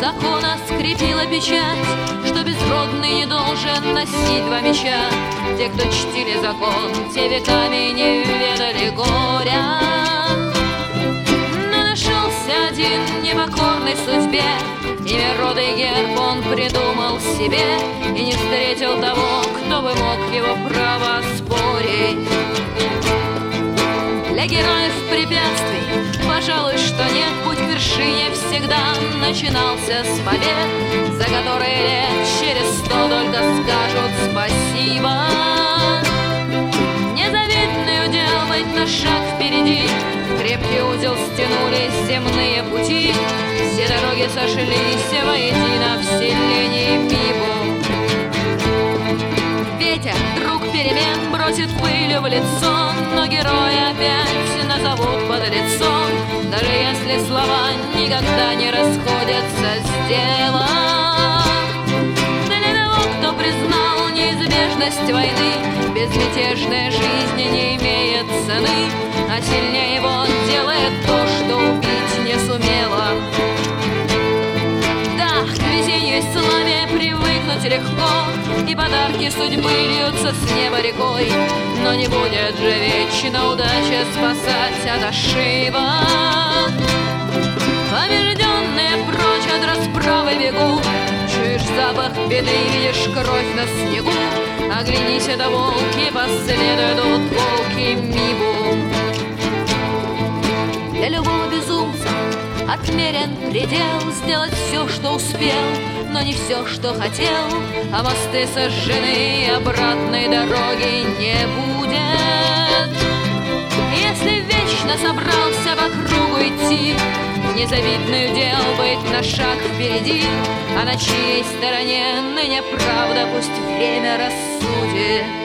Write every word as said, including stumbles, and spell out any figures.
закона скрепила печать, что безродный не должен носить два меча. Те, кто чтили закон, те веками не ведали горя. Но нашелся один непокорной судьбе, имя рода и герб он придумал себе, и не встретил того, кто бы мог его право оспорить. Для героев препятствий, пожалуй, что нет. Путь к вершине всегда начинался с побед, за которые лет через сто только скажут спасибо. Незавидный удел быть на шаг впереди, крепкий узел стянули земные пути, все дороги сошлись воедино в селении Мибу. Ветер, друг перемен, бросит пылью в лицо, но герои опять назовут подлецом, даже если слова никогда не расходятся с делом. Для того, кто признал неизбежность войны, безмятежная жизнь не имеет цены, а сильнее его делает то, что убить не сумела. Да, к везению и славе привыкнуть легко, и подарки судьбы льются с неба рекой, но не будет же вечно удача спасать от ошибок. Побежденные прочь от расправы бегут, чуешь запах беды, видишь кровь на снегу. Оглянись, это волки, последуют волки Мибу. Для любого безумца отмерен предел, сделать все, что успел, но не все, что хотел, а мосты сожжены, обратной дороги не будет. Если вечно собрался по кругу идти, незавидный удел быть на шаг впереди, а на чьей стороне ныне правда, пусть время рассудит.